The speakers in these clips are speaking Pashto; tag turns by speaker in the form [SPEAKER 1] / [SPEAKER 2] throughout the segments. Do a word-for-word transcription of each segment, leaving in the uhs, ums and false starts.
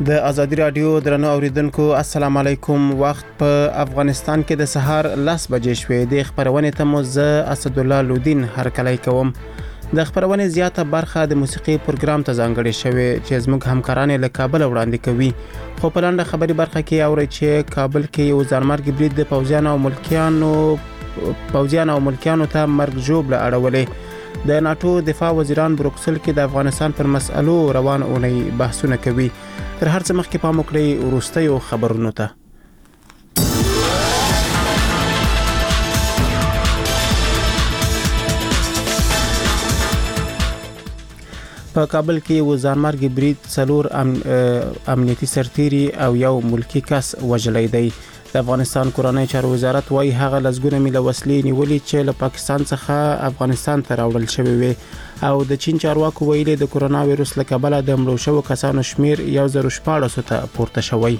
[SPEAKER 1] د ازادي رادیو درنو اوریدونکو السلام علیکم. وخت په افغانستان کې د سهار لس بجې شوې. د خبرونې ته مو زه اسد الله لودین هرکلی کوم. د خبرونې زیاته برخه د موسیقي پروګرام ته ځانګړې شوې چې زموږ همکاران له کابل وړاندې کوي. خو په لاندې خبري برخه کې اوري چې کابل کې یو ځانمرګ برید د پوځیانو او ملکیانو پوځیانو او ملکیانو ته مرګ ژوبله اړولې. د ناتو دفاع وزیران بروکسل کې د افغانستان پر مسألو روان اونۍ بحثونه کوي. تر هر څه مخکې پام وکړئ وروستیو خبرونو ته. په کابل کې یو ځانمرګ برید څلور ام امنیتي سرتیري او یو ملکی کس وژلی دی. د افغانستان کورنۍ چارو وزارت وايي هغه لسګونه میله وسلې نیولې چې له پاکستان څخه افغانستان ته راوړل شوې وي او د چین چارواکو ویلي د کورونا وایروس له کبله د مړو شوو کسانو شمیر یو زر شپاړس ته پورته شوی.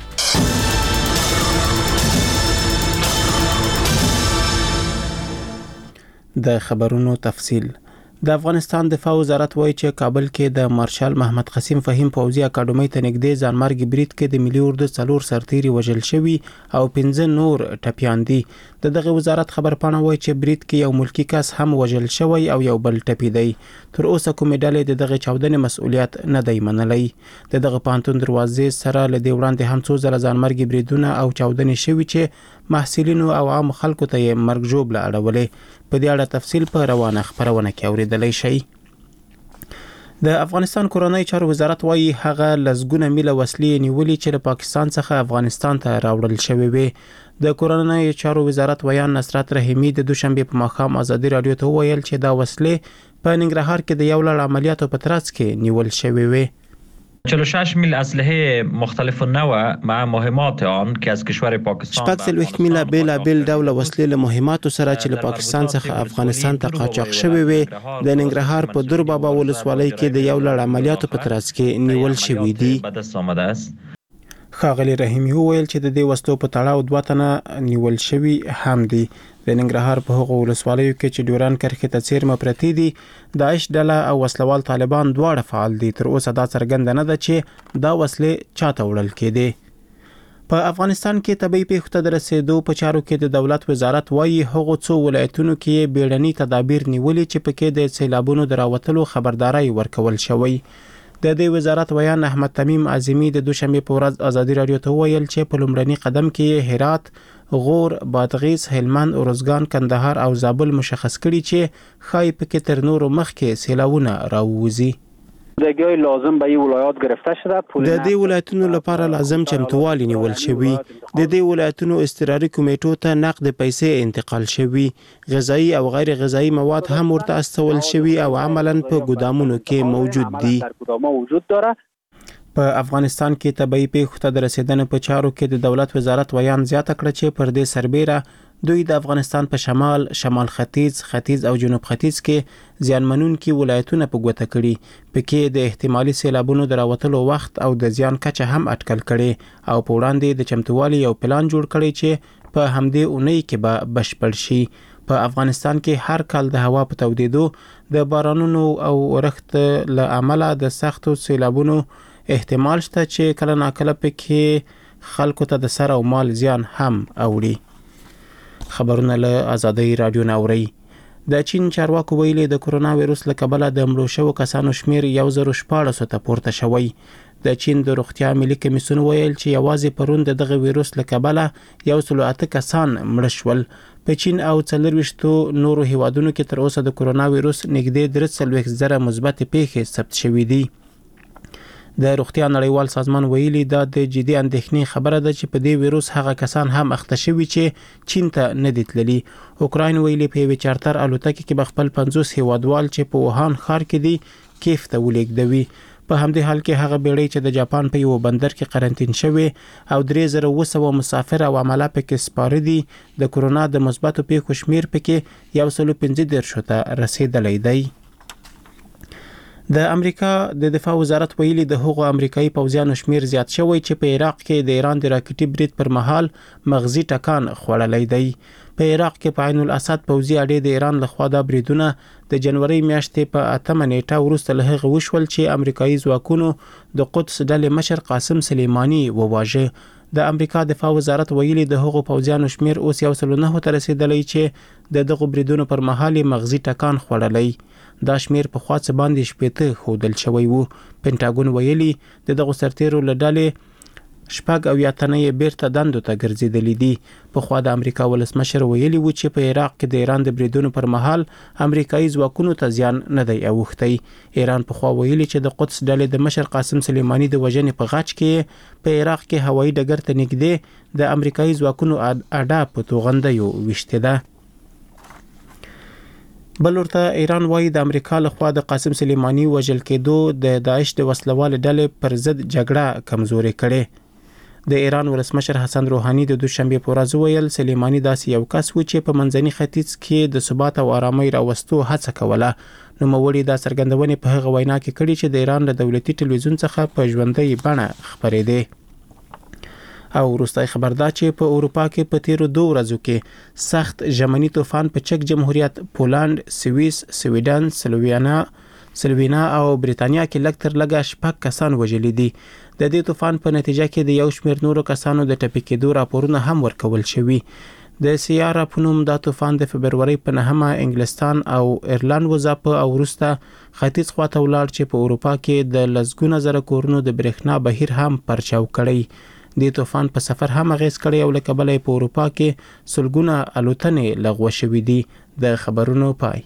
[SPEAKER 1] د خبرونو تفصیل. د افغانستان دفاع وزارت وایي چې کابل کې د مارشال محمد قسیم فهیم پوځي اکاډمۍ ته نږدې ځانمرګ برید کې د ملي اردو څلور سرتیري وژل شوي او پنځه نور ټپیان دي. د دغه وزارت خبرپاڼه وایي چې برید کې یو ملکی کس هم وژل شوی او یو بل ټپي دی. تر اوسه کومې ډلې د دغه چاودنې مسؤلیت نه دی منلی. د دغه پوهنتون دروازې سره له دې وړاندې هم څو ځله ځانمرګ بریدونه او چاودنې شوي چې محصلینو او عام خلکو ته یې مرګ ژوبله اړولې. په دې اړه تفصیل په روانه خبرونه کې اوریدلی شئ. د افغانستان کورنۍ چارو وزارت وايي هغه لسګونه میله وسلې نیولې چې له پاکستان څخه افغانستان ته راوړل شوې وي. د کورنۍ چارو وزارت ویان نصرت رحیمی د دوشنبه په ماښام ازادي رادیو ته وویل چې دا وسلې په ننګرهار کې د یو لړ عملیاتو په ترڅ کې نیول شوې وي.
[SPEAKER 2] چهل و شش میل اسلحه مختلف النوع مع مهمات آن که از کشور پاکستان
[SPEAKER 1] شپږ څلوېښت میله بیلابیل ډوله وسلې له مهماتو سره چې له پاکستان څخه افغانستان ته قاچاق شوې وي د ننګرهار په دور بابا ولسوالۍ کې د یو لړ عملیاتو په ترڅ کې نیول شوې دي. ښاغلي رحیمي وویل چې د دې وسلو په تړاو دوه تنه نیول شوي هم دي. د ننګرهار په هغو ولسوالیو کې چې ډیوران کرښې ته څیرمه پرتې دي داعش ډله او وسلوال طالبان دواړه فعال دي. تر اوسه دا څرګنده نه ده چې دا وسلې چاته وړل کېدې. په افغانستان کې طبي پیښو ته د رسیدو په چارو کې د دولت وزارت وايي هغو څو ولایتونو کې بیړني تدابیر نیولي چې پکې د سیلابونو د راوتلو خبرداري ورکول شوی. د دې وزارت ویان احمد تمیم اعظمي د دوشنبه په ورځ ازادي رادیو ته ویل چې په لومړني قدم کې هرات، غور، بادغیس، هلمند، ارزګان، کندهار او زابل مشخص کړي چې ښایي پکې تر نورو مخکې سیلاونه راووځي.
[SPEAKER 3] دګوی لازم به این ولایات گرفته شده.
[SPEAKER 1] د دې ولایتونو لپاره لازم چمتووالی نیول شوی. د دې ولایتونو اضطراري کمیټو ته نقد پیسې انتقال شوی. غذایی او غیر غذایی مواد هم ورته استول شوی او عملاً په ګودامونو کې موجود دي. په افغانستان کې طبي پیښو ته د رسیدنې په چارو کې د دولت وزارت ویان زیاته کړه چې پر دې سربېره دوی د افغانستان په شمال، شمال ختیځ، ختیځ او جنوب ختیځ کې زیانمنونکي ولایتونه په ګوته کړي. پکې د احتمالي سیلابونو د راوتلو وخت او د زیان کچه هم اټکل کړي او په وړاندې د چمتووالي یو پلان جوړ کړي چې په همدې اونۍ کې به بشپړ شي. په افغانستان کې هر کال د هوا په تودېدو د بارانونو او ورښت له امله د سختو سیلابونو احتمال شته چې کله ناکله پکې خلکو ته د سر او مال زیان هم اوړي. خبرونه له ازادي رادیو نه اوري. د چین چارواکو ویلي د کورونا وایروس له کبله د مړو شوو کسانو شمیر یو زر شپاړس ته پورته شوی. د چین د روغتیا ملي کمیسیون ویل چې یوازې پرون د دغه وایروس له کبله یو سل او اته کسان مړه شول. په چین او څلرویشتو نورو هیوادونو کې تر اوسه د کورونا وایروس نږدې درې څلوېښت زره مثبت پیښې ثبت شوي دي. د روغتیا نړیوال سازمان ویلي دا د جدي اندېښنې خبره ده چې په دې وایروس هغه کسان هم اخته شوي چې چین ته نه دي تللي. اوکراین ویلي په یوې چارتر الوتکې کې به خپل پنځوس هیوادوال چې په ووهان ښار کې دي کیف ته ولېږدوي. په همدې حال کې هغه بیړۍ چې د جاپان په یو بندر کې قرنطین شوی او درې زره اوه سوه مسافر او عمله پکې سپاره دي د کورونا د مثبتو پیښو شمیر پکې یو سل او پنځه دېرشو ته رسیدلی دی. د امریکا د دفاع وزارت ویلي د هغو امریکایي پوځیانو شمیر زیات شوی چې په عراق کې د ایران د راکټي برید پر مهال مغزي ټکان خوړلی دی. په عراق کې په عین الاسد پوځي اډې د ایران لخوا د بریدونه د جنوري میاشتې په اتمه نیټه وروسته له هغه وشول چې امریکایي ځواکونو د قدس ډلې مشر قاسم سلیمانی وواژه. د امریکا دفاع وزارت ویلي د هغو پوځیانو شمیر اوس یو سل نه ته رسیدلی چې د دغه بریدونو پر مهال مغزي ټکان خوړلی. دا شمیر په خوا څه باندې شپېته ښودل شوی وو. پینټاګون ویلي د دغه سرتیرو له ډلې شپږ او یا تنه یې بیرته دندو ته ګرځېدلي دي. په خوا د امریکا ولسمشر ویلي وو چې په عراق کې د ایران د بریدونو پر مهال امریکایي ځواکونو ته زیان نه دی اوښتی. ایران په خوا ویلي چې د قدس ډلې د مشر قاسم سلیمانی د وژنې په غچ کې په عراق کې هوایي ډګر ته نږدې د امریکایي ځواکونو اډه په توغندیو ویشتې ده. بل ورته ایران وایي د امریکا لخوا د قاسم سلیمانی وژل کېدو د داعش د وسلوال ډلې پر ضد جګړه کمزوري کړي. د ایران ولسمشر حسن روحاني د دوشنبه په ورځ ویل سلیمانی داسې یو کس و چې په منځني ختیځ کې د ثبات او آرامۍ راوستو هڅه کوله. نوموړي دا څرګندونې په هغه وینا کې کړي چې د ایران له دولتي ټلویزیون څخه په ژوندۍ بڼه خبرېده. او وروستۍ خبر دا چې په اروپا کې په تیرو دوه ورځو کې سخت ژمنی طوفان په چک جمهوریت، پولند، سویس، سویډن، سلووینا سلوینا او بریتانیا کې لږ تر لږه شپږ کسان وژلي دي. د دې طوفان په نتیجه کې د یو شمېر نورو کسانو د ټپي کېدو راپورونه هم ورکول شوي. د سیارا په نوم دا طوفان د فبرورۍ په نهمه انګلستان او ایرلند وځاپه او وروسته ختیځ خواته ولاړ چې په اروپا کې د لسګونه زره کورونو د برېښنا بهیر هم پرچاو کړی. د طوفان په سفر هم اغیز کړی او له کبله په اروپا کې سلګونه الوتنې لغوه شوې دي. د خبرونو پای.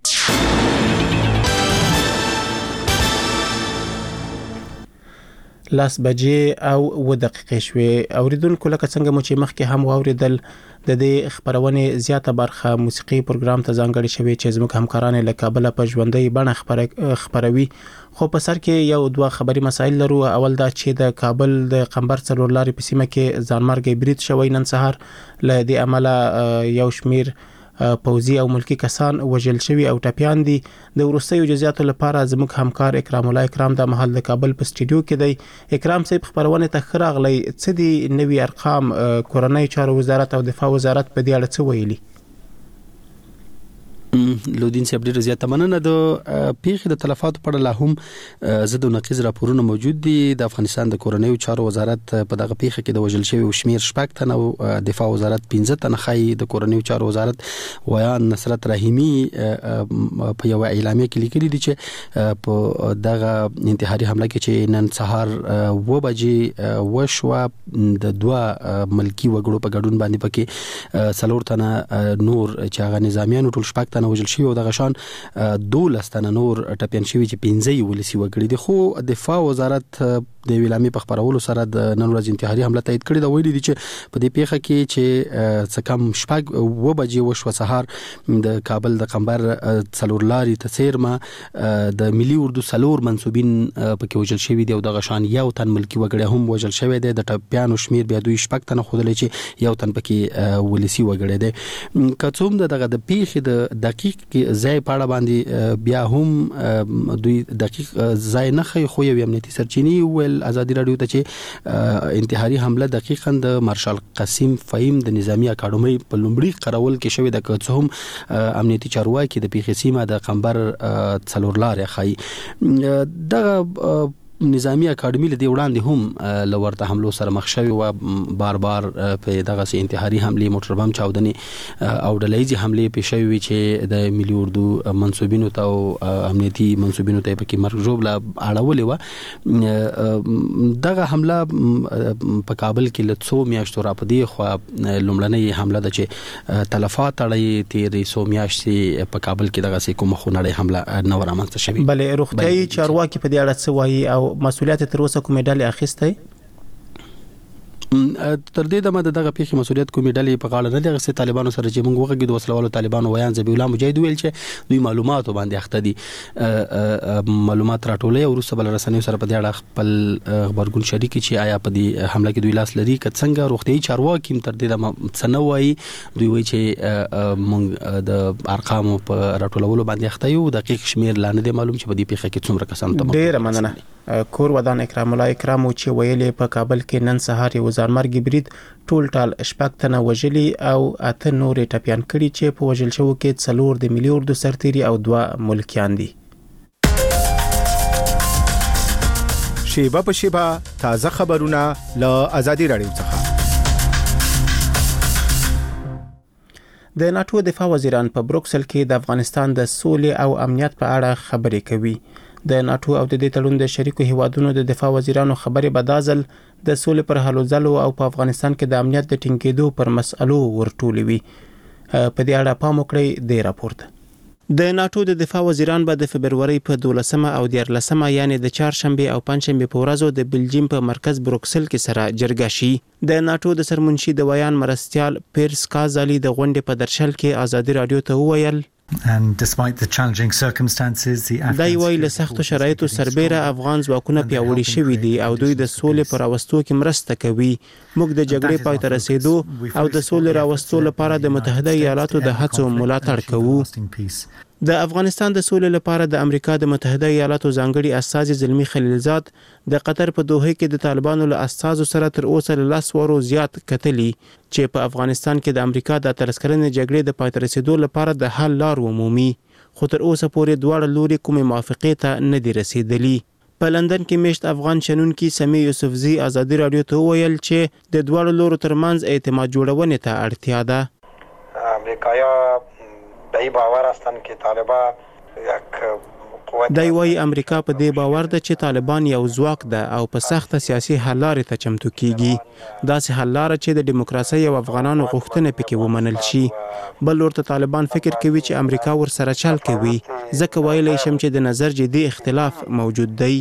[SPEAKER 1] لاس بجې او و دقیقې شوې. اوریدونکو لکه څنګه مو چې مخکې هم واوریدل د دې خبرونې زیاته برخه موسیقي پروګرام ته ځانګړې شوې چې زموږ همکاران له کابل په ژوندۍ بڼه خبروي. خو په سر کې یو دوه خبري مسایل لرو. اول دا چې د کابل د قمبر څلور لارې په سیمه کې ځانمرګي برید شوی نن سهار. له دې عمله یو شمیر پوځي او ملکی کسان وژل شوي او ټپیان دي. د وروستیو جزئیاتو لپاره زموږ همکار اکرام الله اکرام د محل د کابل په سټډیو کې دی. اکرام صاحب خبرونه ته خراغلی څه دي نوی ارقام کورنۍ چارو وزارت او دفاع وزارت په دې اړه څه ویلي؟
[SPEAKER 4] لودین صاحب ډیر زیاته مننه. د پیښې د تلفاتو په اړه لا هم زد او نقیز راپورونه موجود دي. د افغانستان د کورنۍ چارو وزارت په دغه پیښه کې د وژل شوی شمیر شپږ تنه او دفاع وزارت پنځه تنه خای. د کورنۍ چارو وزارت ویان نصرت رحیمی په یو اعلامیه کې لیکلي دي چې په دغه انتحاري حمله کې چې نن سهار و بجې وشوه د دوه ملکی وګړو په ګډون باندې پکې څلور تنه نور چې هغه نظامیانو ټول شپږ تنه وژل شوي او دغه شان دولس تنه نور ټپیان شوي چې پنځه یې ولسي وګړي دي. خو دفاع وزارت د ویلامي په خبرولو سره د نن ورځ انتحاري حمله تایید کړې دا ویلي دي چې په دې پیښه کې چې څه کم شپږ و بجې وشو سهار د کابل د قمبر څلور لارې تسیرمه د ملي اردو څلور منسوبین پکې وژل شوي دي او دغه شان یو تن ملکی وګړي هم وژل شوی دی. د ټپیانو شمیر بیا دوی شپږ تنه ښودلی چې یو تن پکې ولسي وګړي دی. که څه هم دغه د پیښې د دقیق ځای په اړه باندې بیا هم دوی دقیق ځای نه ښیي خو یو امنیتي سرچینې ویل ازادي رادیو ته چې انتحاري حمله دقیقاً د مارشال قاسم فهیم د نظامی اکاډمۍ په لومړي قرول کې شوې ده. که څه هم امنیتي چارواکي د پیښې سیمه د قمبر څلور لارې ښیي. دغه نظامی اکاډمي له دې وړاندې هم لورته حملو سره مخ شوی و. بار بار په دغه سي انتحاري حمله موټر بم چاودنې او ډلهیزي حمله پیښ شوی چې د ملي اردو منسوبینو ته او امنیتي منسوبینو ته پکې مرګ جوړه اړولې و. دغه حمله په کابل کې له څو میاشتو را پدې خو لومړنۍ حمله د چې تلفات اړې تیرې څو میاشتې په کابل کې دغه سي کوم خونړۍ حمله نه ورامنځته شوی.
[SPEAKER 1] بلې روغتيایي چارواکي په دې اړه څه وایي او مسؤلیت تر اوسه کومه ډلې اخیسته؟
[SPEAKER 4] تر دې دمه دغه پیښې مسولیت کومې ډلې په غاړه نه دي غوښتي طالبانو سره چې موږ وغږیدو وسلوالو طالبانو ویان ذبیح الله مجاهد ویل چې دوی معلومات باندې اخته دي معلومات راټولې او وروسته بل رسنیو سره په دې اړه خپل خبرګون شریک چې آیا په دې حمله کې دوی لاس لري که څنګه روغتيایي چارواکي تر دې دمه څنوي دوی وایي چې موږ د ارقام په راټولولو باندې اخته یو دقیق شمیر لاندې دی معلوم چې په دې پیښه کې څومره کسان ته
[SPEAKER 1] ډېر مننه کور ودان اکرام الله اکرام چې ویلې په کابل کې نن سهار یو ځانمرګي برید ټول ټال شپږ تنه وژلي او اته نورې ټپيان کړي چې په وژل شوو کې څلور د ملي اردو سرتیري او دوه ملکیان دي.
[SPEAKER 5] شیبه په شیبه تازه خبرونه له آزادي رادیو څخه. د
[SPEAKER 1] ناتو دفاع وزیران په بروکسل کې د افغانستان د سولې او امنیت په اړه خبرې کوي. د ناتو او د دې تړون د شریکو هیوادونو د دفاع وزیرانو خبرې بدازل د سولې پر هلو ځلو او په افغانستان کې د امنیت د ټینګېدو پر مسئلو ورټولوي. په دې اړه پام وکړئ د راپورټ. د ناتو د دفاع وزیران به د فبرورۍ په دولسمه او دیارلسمه یعنی د چهارشنبه او پنځشنبه په ورځو د بلجیم په مرکز بروکسل کې سره جرګه شي. د ناتو د سرمنشي د ویان مرستيال پیرس کازالي د غونډې په درشل کې آزادي رادیو ته وویل
[SPEAKER 6] And despite the challenging circumstances, the
[SPEAKER 1] دا یوه له سختو شرایطو سربېره افغان ځواکونه پیاوړي شوي دي او دوی د سولې پر راوستو کې مرسته کوي. موږ د جګړې پای ته رسیدو او د سولې راوستو لپاره د متحده ایالاتو د هڅو ملاتړ کوو. د افغانستان د سولې لپاره د امریکا د متحده ایالاتو ځانګړي استازي زلمی خلیلزاد د قطر په دوحه کې د طالبانو له استازو سره تر اوسه له لاس ورو زیات کتلي چې په افغانستان کې د امریکا د ترسکرنې جګړې د پای ته رسیدو لپاره د حل لار ومومي، خو تر اوسه پورې دواړه لوري کومې موافقې ته نه دي رسیدلي. په لندن کې میشت افغان شنونکي سمی یوسفزي آزادي رادیو ته وویل چې د دواړو لورو ترمنځ اعتماد جوړونې ته اړتیا ده.
[SPEAKER 7] امریکایا به باور هستند که طالبان یک قوت
[SPEAKER 1] دی وايي امریکا په دې باور ده چې طالبان یو ځواک ده او په سخته سیاسي حل لارې ته چمتو کیږي. داسې حل لاره چې د دیموکراسي او افغانانو غوښتنې پکې ومنل شي. بل ورته طالبان فکر کوي چې امریکا ور سره چل کوي. ځکه ویلی شم چې د نظر جدي اختلاف موجود دی.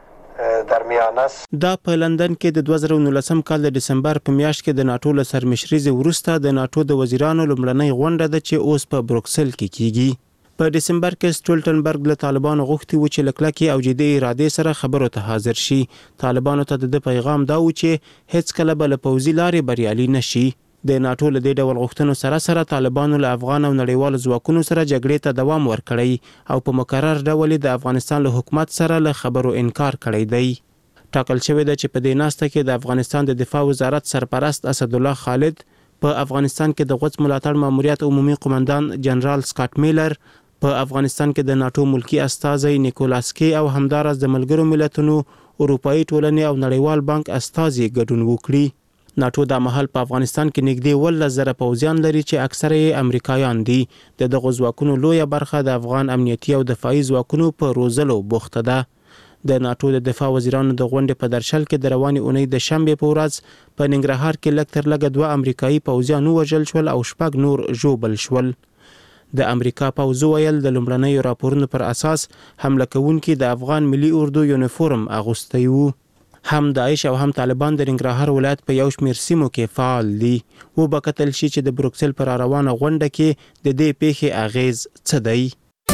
[SPEAKER 1] دا په لندن کې د دوه زره نولسم کال د دسمبر په میاشت کې د ناتو له سرمشرۍ وروسته د ناتو د وزیرانو لومړنۍ غونډه ده چې اوس په بروکسل کې کیږي. په دسمبر کې سټولټنبرګ له طالبانو غوښتي و چې لکلکي او جدي ارادې سره خبرو ته حاضر شي. طالبانو ته د پیغام دا و چې هیڅ کله به له پوځي لارې بریالي نشي. د ناتو له دې ډول غوښتنو سره سره طالبانو له افغان او نړیوالو ځواکونو سره جګړې ته دوام ورکړی او په مکرر ډول د افغانستان له حکومت سره له خبرو انکار کړی دی. ټاکل شوی ده چې په دې ناسته کې د افغانستان د دفاع وزارت سرپرست اسدالله خالد، په افغانستان کې د غوڅ ملاتړ ماموریت عمومي قومندان جنرال سکاټ میلر، په افغانستان کې د ناتو ملکی استازی نیکولاس کی او همدارس د ملګرو ملتونو، اروپאי ټولنې او نړیوال بانک استازي ګډون وکړي. ناتو د مهال په افغانستان کې نږدې ولس زره پوځیان لري چې اکثره یې امریکایان دي. د دغو ځواکونو لویه برخه د افغان امنیتي او دفاعي ځواکونو په روزلو بوخته ده. د ناتو د دفاع وزیرانو د غونډې په درشل کې د روانې اونۍ د شنبې په ورځ په ننګرهار کې لږ تر لږه دوه امریکایي پوځیان ووژل شول او شپږ نور ژوبل شول. د امریکا پوځ ویل د لومړنیو راپورونو پر اساس حمله کوونکي د افغان ملي اردو یونیفورم اغوستی وو. هم داعش او هم طالبان د ننګرهار ولایت په یو شمېر سیمو کې فعال دي. وبکتل شي چې د بروکسل پر روانه غونډه کې د دې پیښې اغیز څه دی.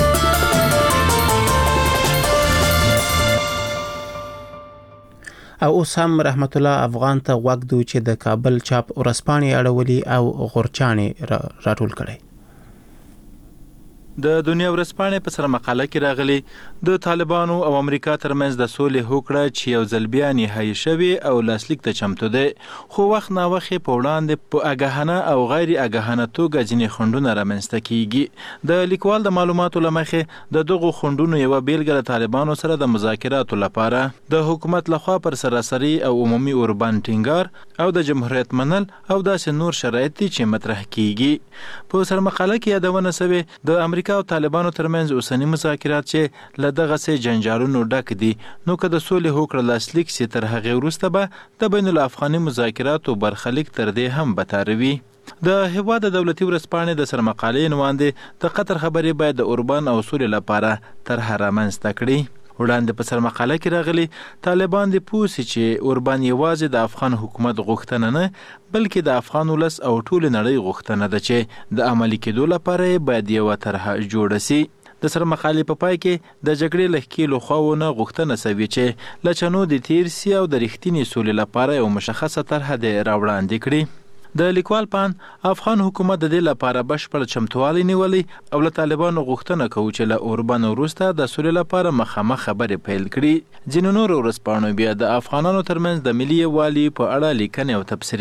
[SPEAKER 1] او اوس هم رحمت الله افغان ته غوږ دو چې د کابل چاپ ورسپانې اړولي او غورچانې را راټول کړي.
[SPEAKER 8] د دنیا ورځپاڼې په سره مقاله کې راغلي د طالبانو او امریکا ترمنځ د سولې هوکړه چې یو ځل بیا نهایي شوې او لاسلیک ته چمتو ده، خو وخت نا وخت په وړاندې په اګاهانه او غیر اګاهانه توګه ځینې خنډونه رامنځته کیږي. د لیکوال د معلوماتو له مخې د دغو خنډونو یوه بیلګه له طالبانو سره د مذاکراتو لپاره د حکومت لخوا پر سراسري او عمومي اوربان ټینګار او د جمهوریت منل او داسې نور شرایط دي چې مطرح کیږي. په سر مقاله کې یادونه شوې د امریکا او طالبانو ترمنځ اوسنی مذاکرات چې له دغه سه جنجالونو ډک دي، نو که د سولې هوکړه لاسلیک سي تر هغه وروسته به د بین الافغاني مذاکراتو برخلیک تر دې هم بتاروي. د هیواد دولتي ورځپاڼې د سرمقالې عنوان دی د قطر خبرې باید د اوربان او سولې لپاره طرح رامنځته کړي. وړاندې په سر مقاله کې راغلي طالبان د پوسي چې اوربان یوازې د افغان حکومت غوښتنه نه بلکې د افغان ولس او ټول نړۍ غوښتنه ده چې د عملي کېدو لپاره باید یو طرحه جوړه شي. د سر مقالې په پای کې د جګړې له ښکېلو خواوو غوښتنه سوي چې له چنو د تیر سي او د رښتینې سولې لپاره یو مشخصه طرحه د راوړاندې کړي. د لیکوال پان افغان حکومت د دې لپاره بشپړ چمتووالی نیولی او له طالبانو غوښتنه کوي چې له اوربان وروسته د سولې لپاره مخامخ خبرې پیل کړي. ځینو نورو ورځپاڼو بیا د افغانانو ترمنځ د ملي یووالي په اړه لیکنې او تبصرې